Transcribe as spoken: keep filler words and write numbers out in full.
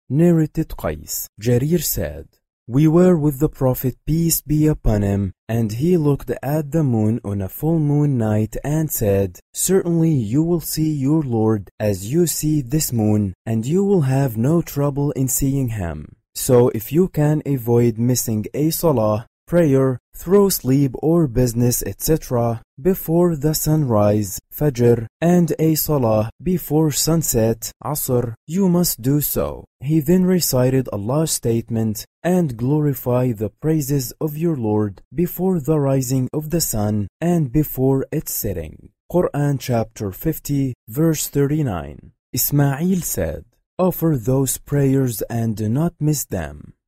Narrated Qais. Jarir said, "We were with the Prophet, peace be upon him, and he looked at the moon on a full moon night and said, 'Certainly you will see your Lord as you see this moon, and you will have no trouble in seeing him. So if you can avoid missing a salah, prayer, through sleep or business, et cetera, before the sunrise, Fajr, and a salah before sunset, Asr, you must do so.'" He then recited Allah's statement, "And glorify the praises of your Lord before the rising of the sun and before its setting." Quran chapter fifty, verse thirty-nine. Ismail said, "Offer those prayers and do not miss them."